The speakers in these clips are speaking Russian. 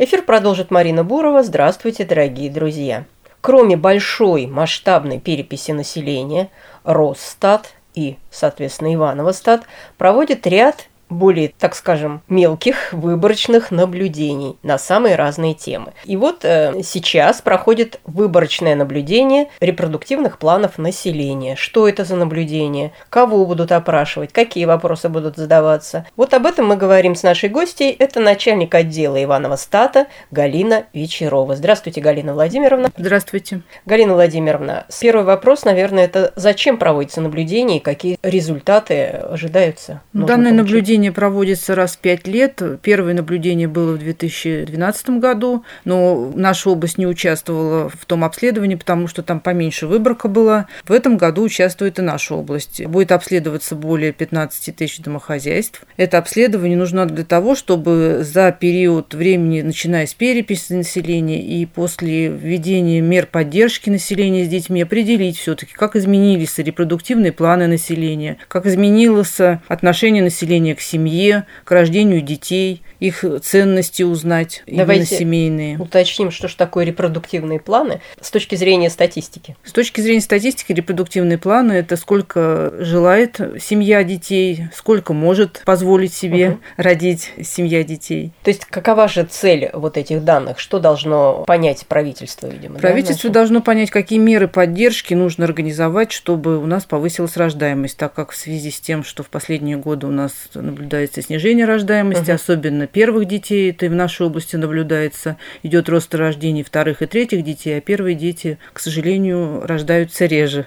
Эфир продолжит Марина Бурова. Здравствуйте, дорогие друзья. Кроме большой масштабной переписи населения, Росстат и, соответственно, Ивановостат проводит ряд более, так скажем, мелких выборочных наблюдений на самые разные темы. И вот сейчас проходит выборочное наблюдение репродуктивных планов населения. Что это за наблюдение? Кого будут опрашивать? Какие вопросы будут задаваться? Вот об этом мы говорим с нашей гостьей. Это начальник отдела Ивановостата Галина Вечерова. Здравствуйте, Галина Владимировна. Здравствуйте. Галина Владимировна, первый вопрос, наверное, это зачем проводится наблюдение и какие результаты ожидаются? Данное наблюдение проводится раз в 5 лет. Первое наблюдение было в 2012 году, но наша область не участвовала в том обследовании, потому что там поменьше выборка была. В этом году участвует и наша область. Будет обследоваться более 15 тысяч домохозяйств. Это обследование нужно для того, чтобы за период времени, начиная с переписи населения и после введения мер поддержки населения с детьми, определить все-таки, как изменились репродуктивные планы населения, как изменилось отношение населения к семье, к рождению детей, их ценности узнать, именно семейные. Уточним, что же такое репродуктивные планы с точки зрения статистики. С точки зрения статистики репродуктивные планы – это сколько желает семья детей, сколько может позволить себе родить семья детей. То есть какова же цель вот этих данных? Что должно понять правительство, видимо? Правительство должно понять, какие меры поддержки нужно организовать, чтобы у нас повысилась рождаемость, так как в связи с тем, что в последние годы у нас наблюдается снижение рождаемости, особенно первых детей, это и в нашей области наблюдается, идет рост рождений вторых и третьих детей, а первые дети, к сожалению, рождаются реже.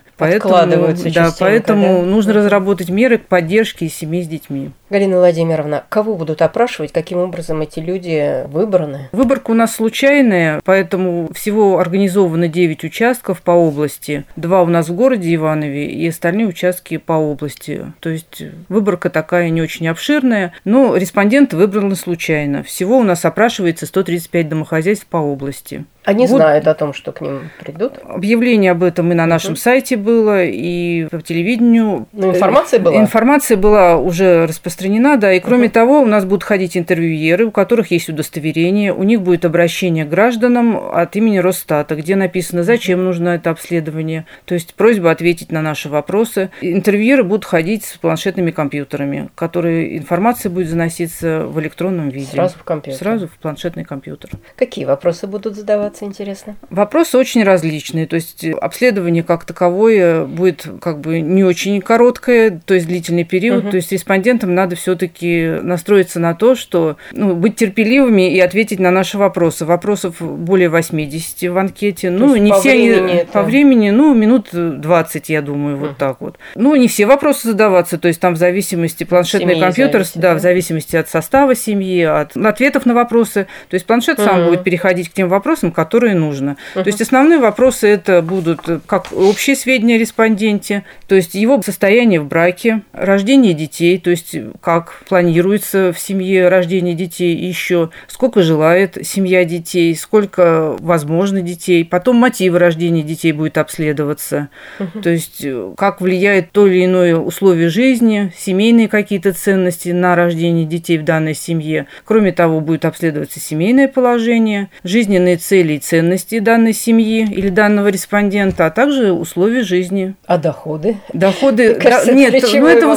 Поэтому нужно разработать меры к поддержке семей с детьми. Галина Владимировна, кого будут опрашивать, каким образом эти люди выбраны? Выборка у нас случайная, поэтому всего организовано 9 участков по области. 2 у нас в городе Иванове и остальные участки по области. То есть выборка такая не очень обширная, но респонденты выбраны случайно. Всего у нас опрашивается 135 домохозяйств по области. Они знают о том, что к ним придут? Объявление об этом и на нашем сайте было, и по телевидению. Но информация была? Информация была уже распространена, да. И кроме того, у нас будут ходить интервьюеры, у которых есть удостоверение. У них будет обращение к гражданам от имени Росстата, где написано, зачем нужно это обследование. То есть просьба ответить на наши вопросы. Интервьюеры будут ходить с планшетными компьютерами, которые информация будет заноситься в электронном виде. Сразу в компьютер? Сразу в планшетный компьютер. Какие вопросы будут задаваться? Интересно. Вопросы очень различные. То есть обследование как таковое будет как бы не очень короткое, то есть длительный период. То есть респондентам надо все-таки настроиться на то, что быть терпеливыми и ответить на наши вопросы. Вопросов более 80 в анкете. Не все они по времени, минут 20, я думаю, вот так вот. Не все вопросы задаваться, то есть там в зависимости планшетный компьютер, в зависимости от состава семьи, от ответов на вопросы. То есть планшет сам будет переходить к тем вопросам, которые нужно. То есть основные вопросы это будут как общие сведения о респонденте, то есть его состояние в браке, рождение детей, то есть как планируется в семье рождение детей, и еще сколько желает семья детей, сколько возможно детей, потом мотивы рождения детей будет обследоваться, то есть как влияет то или иное условие жизни, семейные какие-то ценности на рождение детей в данной семье. Кроме того, будет обследоваться семейное положение, жизненные цели и ценности данной семьи или данного респондента, а также условия жизни. А доходы? Доходы... Нет, это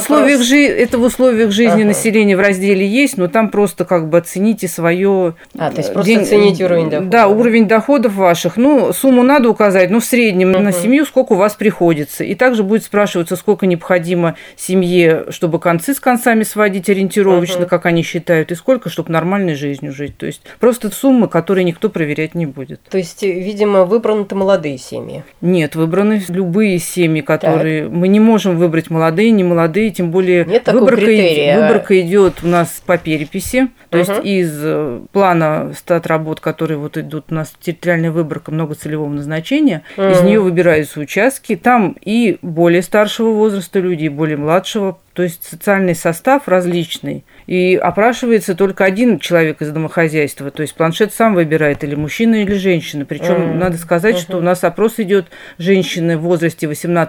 в условиях жизни населения в разделе есть, но там просто как бы оцените свое... то есть просто оценить уровень дохода. Да, уровень доходов ваших. Сумму надо указать, в среднем на семью сколько у вас приходится. И также будет спрашиваться, сколько необходимо семье, чтобы концы с концами сводить ориентировочно, как они считают, и сколько, чтобы нормальной жизнью жить. То есть просто суммы, которые никто проверять не будет. То есть, видимо, выбраны-то молодые семьи? Нет, выбраны любые семьи, которые... Мы не можем выбрать молодые, не молодые, тем более выборка идет у нас по переписи. То есть из плана статработ, которые вот идут у нас территориальная выборка многоцелевого назначения, из нее выбираются участки. Там и более старшего возраста люди, и более младшего. То есть социальный состав различный. И опрашивается только один человек из домохозяйства. То есть планшет сам выбирает, или мужчина, или женщины. Причем надо сказать, что у нас опрос идет женщины в возрасте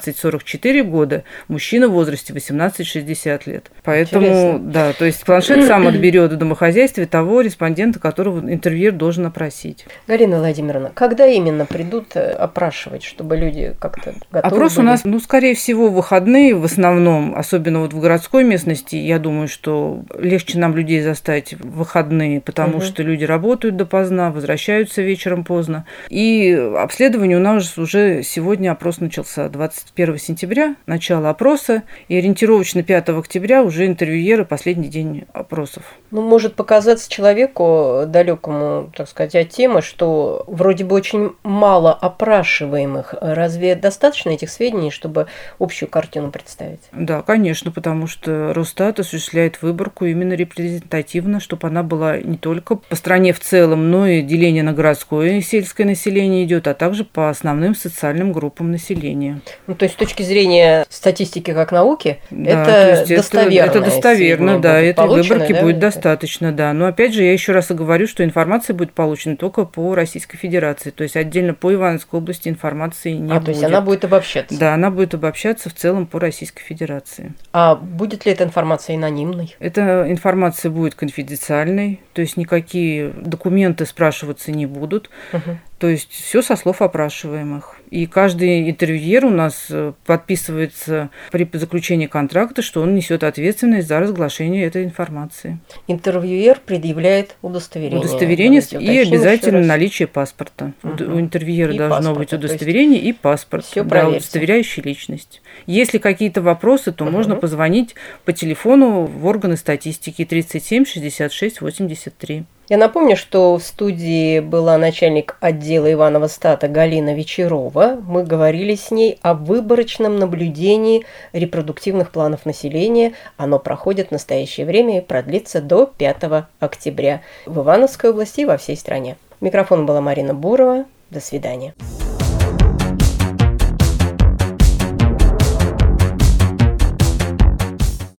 18-44 года, мужчина в возрасте 18-60 лет. Поэтому, интересно. Да, то есть планшет сам отберет в домохозяйстве того респондента, которого интервьюер должен опросить. Галина Владимировна, когда именно придут опрашивать, чтобы люди как-то готовы Опрос были? У нас, скорее всего, в выходные в основном, особенно вот в городской местности. Я думаю, что легче нам людей заставить в выходные, потому что люди работают допоздна, возвращаются вечером поздно. И обследование у нас уже сегодня опрос начался, 21 сентября, начало опроса, и ориентировочно 5 октября уже интервьюеры, последний день опросов. Может показаться человеку далекому, так сказать, от темы, что вроде бы очень мало опрашиваемых. Разве достаточно этих сведений, чтобы общую картину представить? Да, конечно, потому что Росстат осуществляет выборку именно репрезентативно, чтобы она была не только по стране в целом, но и деление на городское и сельское население идет, а также по основным социальным группам населения. То есть с точки зрения статистики как науки, да, это достоверно. Это достоверно, да, этой выборки будет достаточно, да. Но опять же, я еще раз и говорю, что информация будет получена только по Российской Федерации, то есть отдельно по Ивановской области информации не будет. То есть она будет обобщаться? Да, она будет обобщаться в целом по Российской Федерации. А будет ли эта информация анонимной? Эта информация будет конфиденциальной, то есть никакие документы спрашиваться не будут. То есть все со слов опрашиваемых. И каждый интервьюер у нас подписывается при заключении контракта, что он несет ответственность за разглашение этой информации. Интервьюер предъявляет удостоверение. Удостоверение и обязательно наличие паспорта. У интервьюера должно быть удостоверение и паспорт, удостоверяющий личность. Если какие-то вопросы, то можно позвонить по телефону в органы статистики 37 66 83. Я напомню, что в студии была начальник отдела Иваново-Стата Галина Вечерова. Мы говорили с ней о выборочном наблюдении репродуктивных планов населения. Оно проходит в настоящее время и продлится до 5 октября в Ивановской области и во всей стране. Микрофон была Марина Бурова. До свидания.